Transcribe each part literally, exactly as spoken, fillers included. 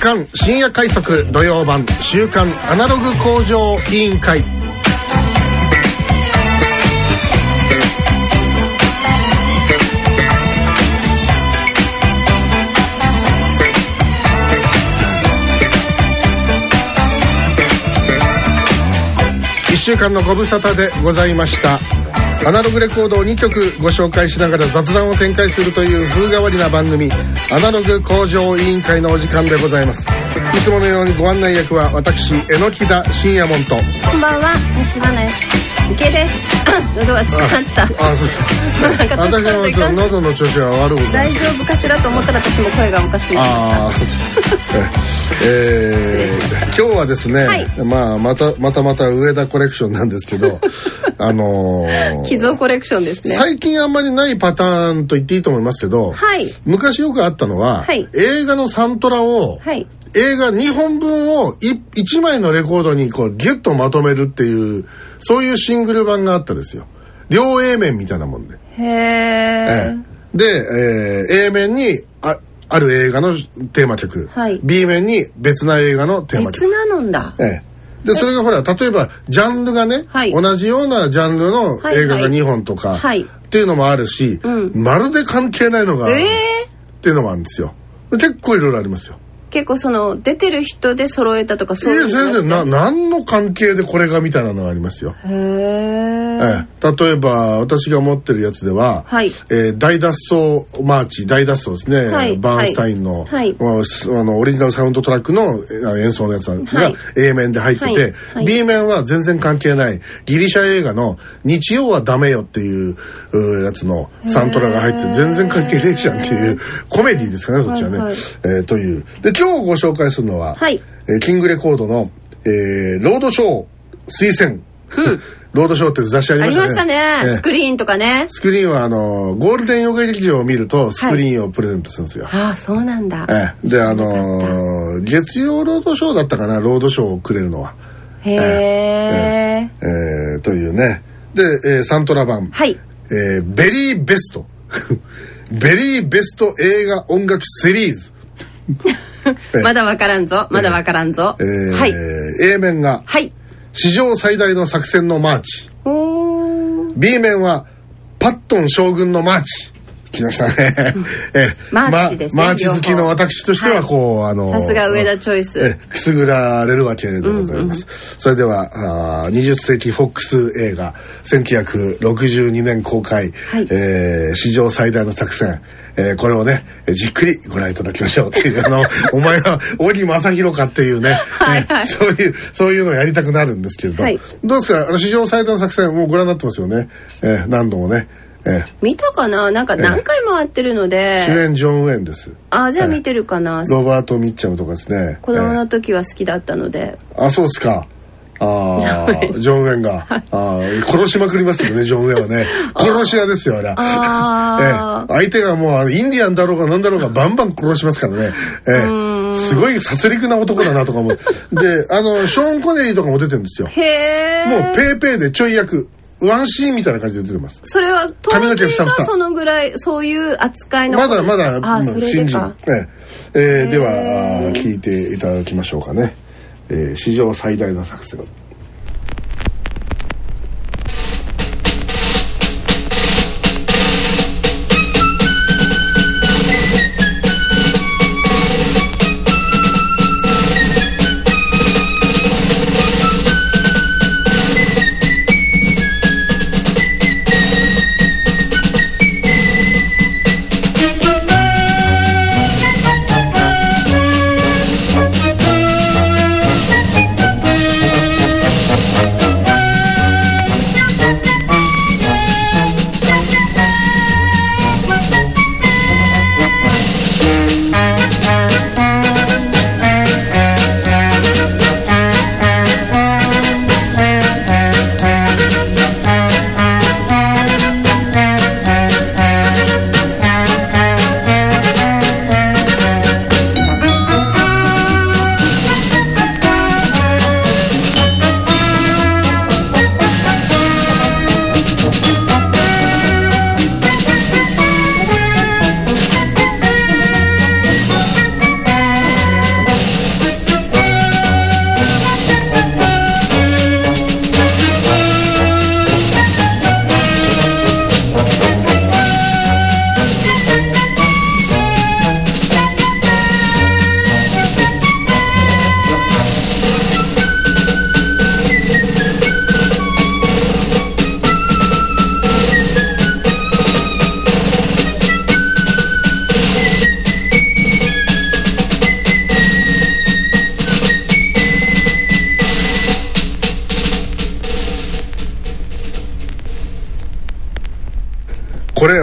刊深夜快速土曜版週刊アナログ向上委員会。いっしゅうかんのご無沙汰でございました。アナログレコードをにきょくご紹介しながら雑談を展開するという風変わりな番組、アナログ向上委員会のお時間でございます。いつものようにご案内役は私、榎田信也門と、 こんばんは、立花池です。喉がつかった。ああ、そうですなんか年取るといかん。 私も喉の調子が悪く大丈夫かしらと思ったら私も声がおかしくなりました。あえー、今日はですね、はい、まあ、またまたまた上田コレクションなんですけどあのー、 秘蔵コレクションですね。 最近あんまりないパターンと言っていいと思いますけど、はい、昔よくあったのは、はい、映画のサントラを、はい、映画にほんぶんをいちまいのレコードにこうギュッとまとめるっていうそういうシングル版があったですよ。両 A 面みたいなもんで。 へー。 ええ、で、えー、A 面にあある映画のテーマ曲、はい、B 面に別な映画のテーマ曲。 別なのんだ。 ええ。でそれがほら例えばジャンルがね、はい、同じようなジャンルの映画がにほんとか、はいはい、っていうのもあるし、うん、まるで関係ないのが、えー、っていうのもあるんですよ。結構いろいろありますよ。 結構その出てる人で揃えたとかそういうの。いや全然な何の関係でこれがみたいなのがありますよ。 へー、 ええ、例えば私が持ってるやつでは、はい、えー、大脱走マーチ大脱走ですね、はい、バーンスタインの、はい、あのオリジナルサウンドトラックの演奏のやつが A 面で入ってて、はいはい、B 面は全然関係ないギリシャ映画の日曜はダメよっていうやつのサントラが入ってて全然関係ねえじゃんっていうコメディですかねそっちはね、はいはい、えー、というで今日ご紹介するのは、はい、えー、キングレコードの、えー、ロードショー推薦、うん、ロードショーって雑誌ありましたね。ありましたね、えー、スクリーンとかね。 スクリーンはあのゴールデン洋画劇場を見るとスクリーンをプレゼントするんですよ。 はい、ああそうなんだ。 えー、であのー、月曜ロードショーだったかなロードショーをくれるのは。 へえーえーえー、というね。で、えー、サントラ版、はい、えー、ベリーベストベリーベスト映画音楽シリーズまだわからんぞまだわからんぞ、 えーはい、A 面が、はい、史上最大の作戦のマーチ。お B 面はパットン将軍のマーチ。来ましたね、うん、えマーチですね、 ま、マーチ好きの私としてはこう、はい、あのさすが上田チョイスえくすぐられるわけでございます、うんうん、それではあにじゅっせいきフォックス映画せんきゅうひゃくろくじゅうにねん公開、はい、えー、史上最大の作戦、えー、これをねじっくりご覧いただきましょうっていうあのお前は荻正弘かっていうねはい、はい、そういうそういうのをやりたくなるんですけれど、はい、どうですかあの史上最大の作戦もうご覧になってますよね、えー、何度もねええ、 見たかななんか何回も会ってるので、 ええ、主演ジョン・ウェンです。 あじゃあ見てるかな、ええ、ロバート・ミッチャムとかですね子供の時は好きだったので、ええ、あそうですかあジョン・ウェンがあ殺しまくりますよねジョン・ウェンはね殺し屋ですよあれあ、ええ、相手がもうインディアンだろうが何だろうがバンバン殺しますからね、ええ、すごい殺戮な男だなとかもであのショーン・コネリーとかも出てるんですよ。へーもうペーペーでちょい役ワンシーンみたいな感じで出てます。 それは当時がそのぐらいそういう扱いのまだまだあそれ新人、えええー、では聞いていただきましょうかね、えー、史上最大の作戦。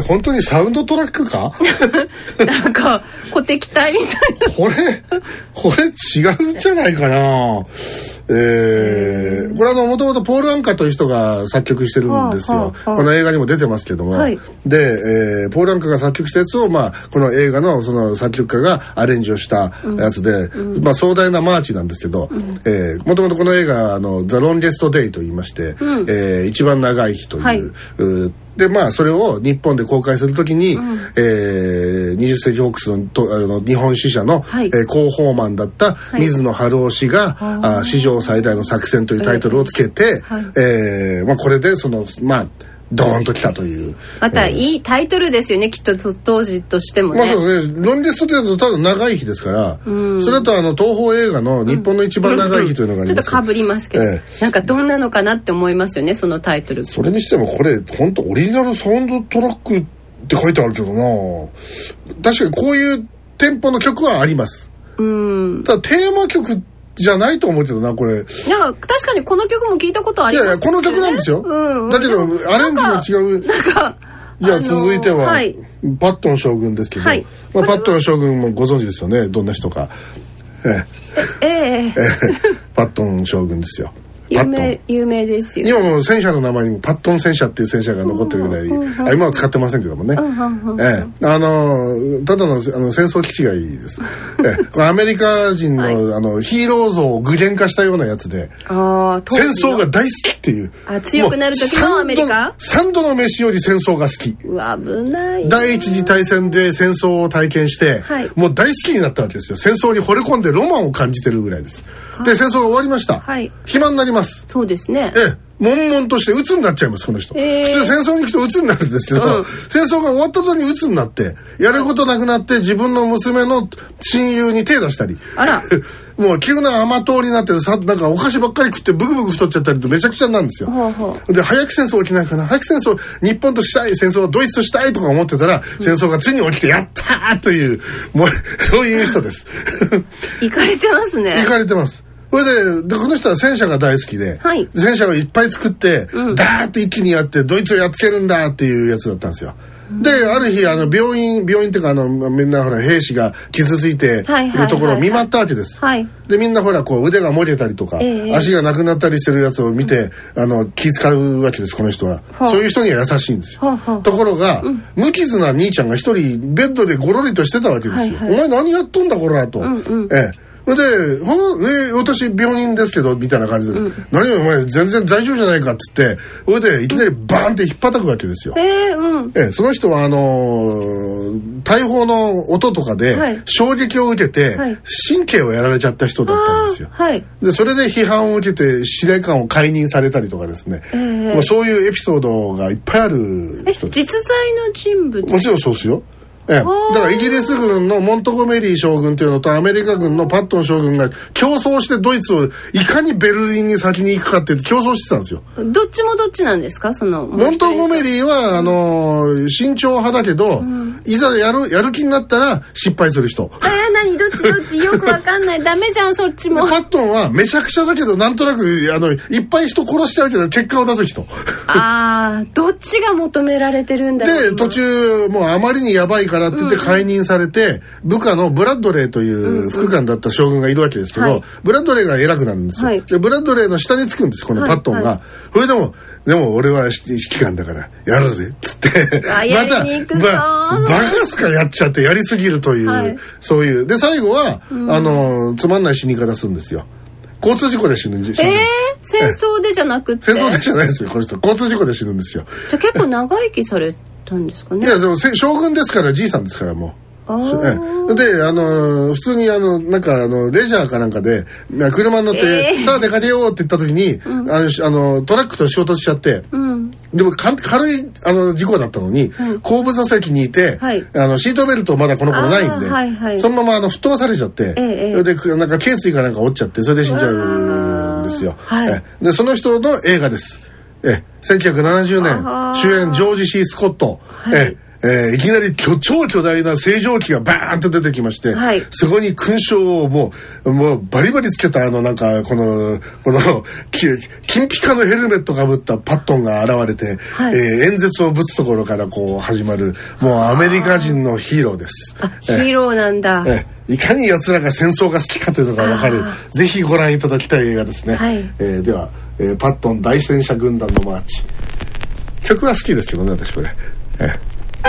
本当にサウンドトラックかなんか鼓笛隊みたいなこれこれ違うんじゃないかな。えー、これあのもともとポール・アンカという人が作曲してるんですよ、はあはあ、この映画にも出てますけども、はい、で、えー、ポール・アンカが作曲したやつを、まあ、この映画のその作曲家がアレンジをしたやつで、うん、まあ、壮大なマーチなんですけど、うん、えー、もともとこの映画あのザ・ロンゲスト・デイと言いまして、うん、えー、一番長い日という、はい、うでまあそれを日本で公開するときに、うん、えー、にじゅっ世紀ホークス の, とあの日本支社の、はい、えー、広報マンだった水野晴郎氏が、はい、あ史上最大の作戦というタイトルをつけて、はい、えー、まあ、これでそのまあドーンときたというまたいいタイトルですよね、きっと当時としてもね。 まあそうですね、ロンゲストというとただ長い日ですから、うん、それとあの東宝映画の日本の一番長い日というのがあります、うん、ちょっとかぶりますけど、ええ、なんかどんなのかなって思いますよね、そのタイトル。 それにしてもこれ本当オリジナルサウンドトラックって書いてあるけどな。確かにこういうテンポの曲はあります、うん、ただテーマ曲じゃないと思うけどなこれ。いや確かにこの曲も聞いたことありますよね。 いやいやこの曲なんですよ、うんうん、だけどアレンジが違う。なんかじゃあ続いては、はい、パットン将軍ですけど、はい、まあ、パットン将軍もご存知ですよね、どんな人か。ええええパットン将軍ですよ。 有名有名ですよ。 今も戦車の名前にもパットン戦車っていう戦車が残ってるぐらい、うんうんうん、今は使ってませんけどもね、うんうんうん、ええ、あのただ の, あの戦争機器がいいです、ええ、これアメリカ人 の,、はい、あのヒーロー像を具現化したようなやつで、あ戦争が大好きっていう。 あ強くなる時のアメリカ三度の飯より戦争が好き。 うわ危ない。 第一次大戦で戦争を体験して、はい、もう大好きになったわけですよ。戦争に惚れ込んでロマンを感じてるぐらいです。で戦争が終わりました、はい、暇になります。 そうですね、 ええ、悶々として鬱になっちゃいますこの人、えー、普通戦争に行くと鬱になるんですけど、うん、戦争が終わった途端に鬱になってやることなくなって自分の娘の親友に手出したり、あらもう急な甘党になってさ、なんかお菓子ばっかり食ってブクブク太っちゃったりとめちゃくちゃなんですよ。ほうほう。で早く戦争起きないかな、早く戦争日本としたい、戦争はドイツとしたいとか思ってたら、うん、戦争がついに起きてやったーというもうそういう人です行かれてますね。 行かれてます。それ で, でこの人は戦車が大好きで、はい、戦車をいっぱい作って、うん、ダーッと一気にやってドイツをやっつけるんだっていうやつだったんですよ。である日あの病院病院っていうかあのみんなほら兵士が傷ついているところを見舞ったわけです、はい、でみんなほらこう腕がもげたりとか、えー、足がなくなったりしてるやつを見て、うん、あの気遣うわけです。この人はそういう人には優しいんですよ。ところが、うん、無傷な兄ちゃんが一人ベッドでゴロリとしてたわけですよ、はいはい、お前何やっとんだこらと、うんうん、ええで、はね、私病人ですけどみたいな感じで、うん、何お前全然大丈夫じゃないかっつってそれでいきなりバーンって引っ叩くわけですよ、えーうんえー、その人はあのー、大砲の音とかで衝撃を受けて、はい、神経をやられちゃった人だったんですよ、はい、でそれで批判を受けて司令官を解任されたりとかですね、えーまあ、そういうエピソードがいっぱいある人です。 実在の人物？ もちろんそうですよ。ええ、だからイギリス軍のモントゴメリー将軍というのとアメリカ軍のパットン将軍が競争してドイツをいかにベルリンに先に行くかって競争してたんですよ。 どっちもどっちなんですか？そのモントゴメリーはあの慎重派だけど、うん、いざやるやる気になったら失敗する人。 えー、何どっちどっちよくわかんないダメじゃんそっちも。 パットンはめちゃくちゃだけどなんとなくあのいっぱい人殺しちゃうけど結果を出す人。 ああどっちが求められてるんだろう。 で途中もうあまりにやばいからって言って解任されて部下のブラッドレーという副官だった将軍がいるわけですけど、うんうん、ブラッドレーが偉くなるんですよ、はい、でブラッドレーの下につくんですこのパットンが、はいはい、それでもでも俺は指揮官だからやるぜっつってまたバカすかやっちゃってやりすぎるという、はい、そういうで最後は、うん、あのつまんない死に方するんですよ。交通事故で死ぬんですよ。えー、 戦争でじゃなくて戦争でじゃないですよこの人交通事故で死ぬんですよ。 じゃあ結構長生きされたんですかね。 いやでも将軍ですからじいさんですからもうあであの普通にあのなんかあのレジャーかなんかで車に乗って、えー、さあ出かけようって言った時に、うん、あのあのトラックと衝突しちゃって、うん、でもか軽いあの事故だったのに、うん、後部座席にいて、はい、あのシートベルトまだこの頃ないんで、はいはい、そのままあの吹っ飛ばされちゃって、えー、でなんか頸椎かなんか折っちゃってそれで死んじゃうんですよ、はい、でその人の映画です。えせんきゅうひゃくななじゅうねん主演ジョージ・シー・スコット、はい、ええー、いきなり超巨大な星条旗がバーンと出てきまして、はい、そこに勲章をもうもうバリバリつけたあのなんかこのこの金ピカのヘルメットかぶったパットンが現れて、はい、えー、演説をぶつところからこう始まるもうアメリカ人のヒーローです。 あ、ヒーローなんだ。 えー、いかに奴らが戦争が好きかというのが分かる、ぜひご覧いただきたい映画ですね。はい、えー、では、えー、パットン大戦車軍団のマーチ、曲は好きですけどね私これ。えー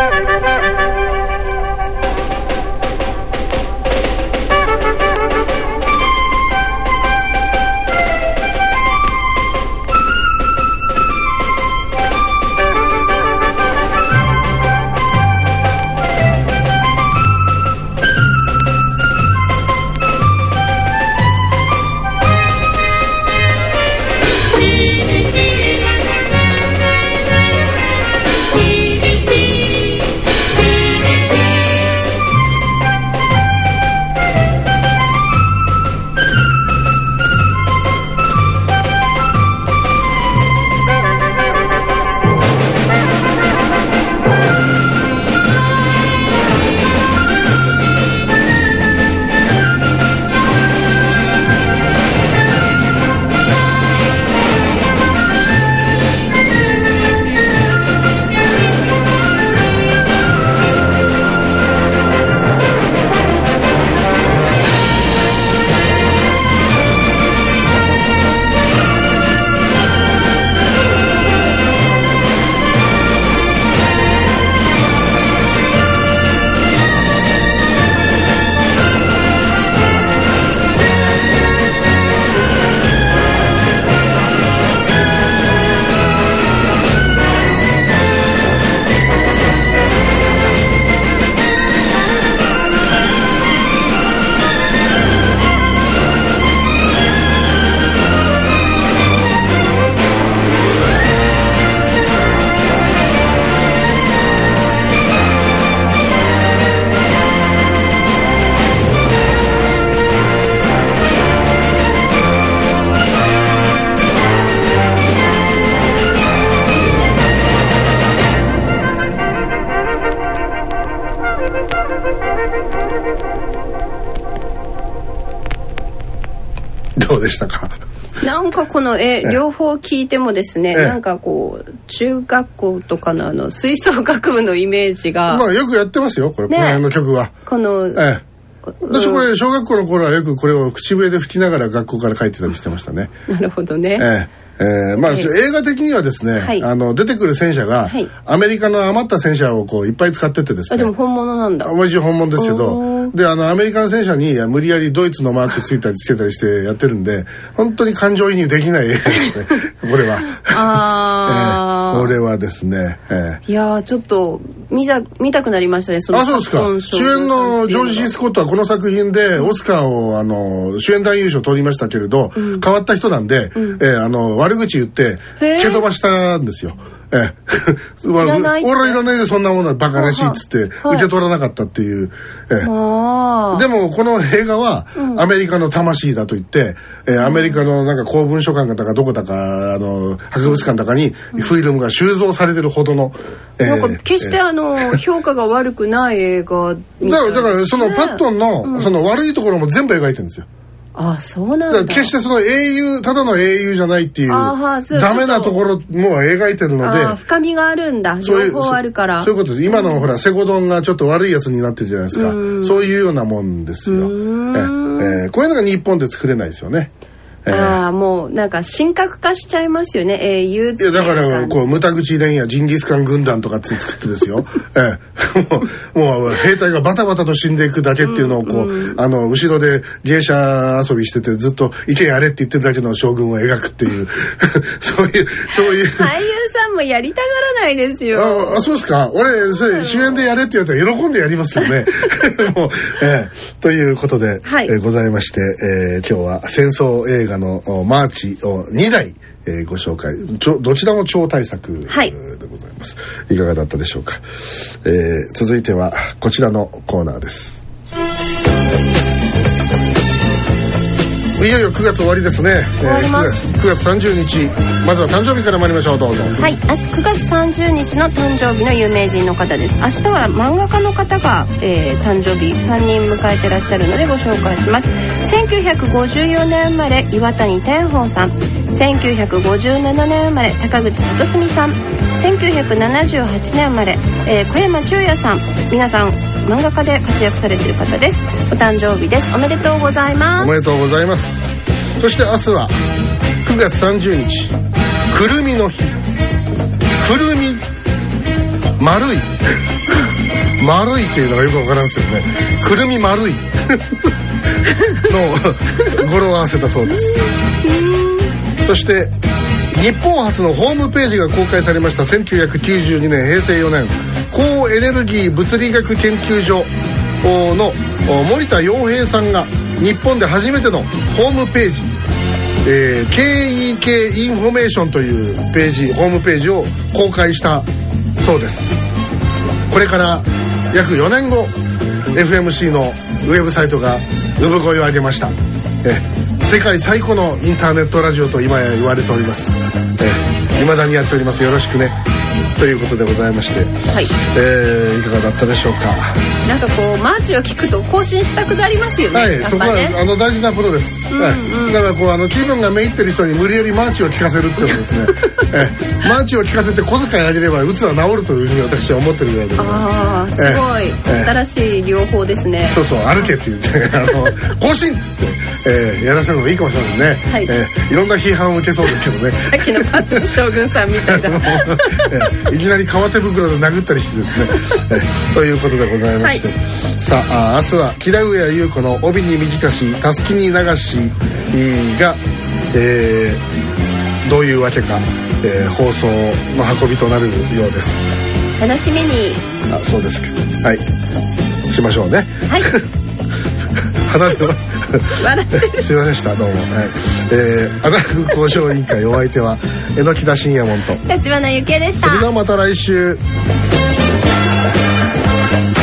どうでしたか？ なんかこの絵両方聞いてもですね、なんかこう中学校とかのあの吹奏楽部のイメージが、 まあよくやってますよこれ、ね、この辺の曲はこの、ええ、私これ小学校の頃はよくこれを口笛で吹きながら学校から帰ってたりしてましたね。 なるほどね。 えええーまあ、映画的にはですね、はい、あの出てくる戦車が、はい、アメリカの余った戦車をこういっぱい使っててですね。 あ、でも本物なんだ。 もちろん本物ですけど、であのアメリカの戦車に無理やりドイツのマークついたりつけたりしてやってるんで、本当に感情移入できない映画ですねこれは。あ、えー、これはですね、えー、いやちょっと見た見たくなりましたね。そのあ、そうですか。主演のジョージ・シー・スコットはこの作品でオスカーをあの主演男優賞を取りましたけれど、うん、変わった人なんで、うん、えー、あの悪口言って蹴飛ばしたんですよ。ええ、俺はいらないでそんなものはバカらしいっつって受け取らなかったっていう、ええ、でもこの映画はアメリカの魂だと言って、えー、アメリカのなんか公文書館だかどこだかあの博物館だかにフィルムが収蔵されてるほどの、 えー、なんか決してあの、えー、評価が悪くない映画みたいな、ね、 だからだからそのパットンの、うん、その悪いところも全部描いてるんですよ。 あ、そうなんだ。 決してその英雄ただの英雄じゃないっていうダメなところも描いてるので、 あ、深みがあるんだ。両方あるから。 そういうことです。今のほらセコドンがちょっと悪いやつになってるじゃないですか。うそういうようなもんですよ。ええー、こういうのが日本で作れないですよね。 えー、ああ、もうなんか神格化しちゃいますよね、英雄って。 いやだからこうムタグチ連やジンギスカン軍団とかって作ってですよ、えー、もうもう兵隊がバタバタと死んでいくだけっていうのをこう、うんうん、あの後ろで芸者遊びしててずっといけやれって言ってるだけの将軍を描くっていうそういうそういう俳優さんもやりたがらないですよ。 ああ、そうですか。俺それ主演でやれって言われたら喜んでやりますよねもう、えー、ということで、はい、えー、ございまして、えー、今日は戦争映画のマーチをにだい、えー、ご紹介、どちらも超大作でございます、はい、いかがだったでしょうか。えー、続いてはこちらのコーナーです。 いよいよくがつ終わりですね。 終わります、 えー、くがつさんじゅうにち、まずは誕生日から参りましょう。どうぞ。 はい、明日くがつさんじゅうにちの誕生日の有名人の方です。明日は漫画家の方が、えー、誕生日さんにん迎えてらっしゃるのでご紹介します。せんきゅうひゃくごじゅうよねん生まれ岩谷天宝さん、せんきゅうひゃくごじゅうななねん生まれ高口里澄さん、せんきゅうひゃくななじゅうはちねん生まれ、えー、小山忠也さん、皆さん漫画家で活躍されている方です。お誕生日です。おめでとうございます。 おめでとうございます。そして明日はくがつさんじゅうにち、くるみの日。くるみ丸い丸いっていうのがよくわからんですよね。くるみ丸いの語呂を合わせたそうです。そして日本初のホームページが公開されました。せんきゅうひゃくきゅうじゅうにねんへいせいよねん、高エネルギー物理学研究所の森田洋平さんが日本で初めてのホームページ、えー、ケーイーケー インフォメーションというページ、ホームページを公開したそうです。これから約よねんご エフエムシー のウェブサイトが産声を上げました。え世界最古のインターネットラジオと今や言われております。え未だにやっております。よろしくねということでございまして、はい、えー、いかがだったでしょうか。 なんかこうマーチを聞くと更新したくなりますよね。 はい、そこはあの大事なことです。うんうん、はい、だからこうあの気分がめいってる人に無理やりマーチを聞かせるっていうのですね。えー、マーチを聞かせて小遣いあげればうつは治るというふうに私は思ってるぐらいでございます。 ああ、すごい、えー、新しい療法ですね。 そうそう、歩けって言ってあの更新っつって、えー、やらせるのもいいかもしれませんね。はい、えー、いろんな批判を受けそうですけどね。 さっきのパッド将軍さんみたいな、 えー、いきなり革手袋で殴ったりしてですね、えー、ということでございまして、はい、さあ明日は木田上優子の帯に短したすきに流しが、えー、どういうわけか、えー、放送の運びとなるようです。 楽しみに。 あ、そうですか。はい、しましょうね。 はい。 鼻で笑ってる。 すいませんでした。どうも。はい。えー、アナログ交渉委員会お相手は榎田信也門と橘ゆきえでした。 それではまた来週。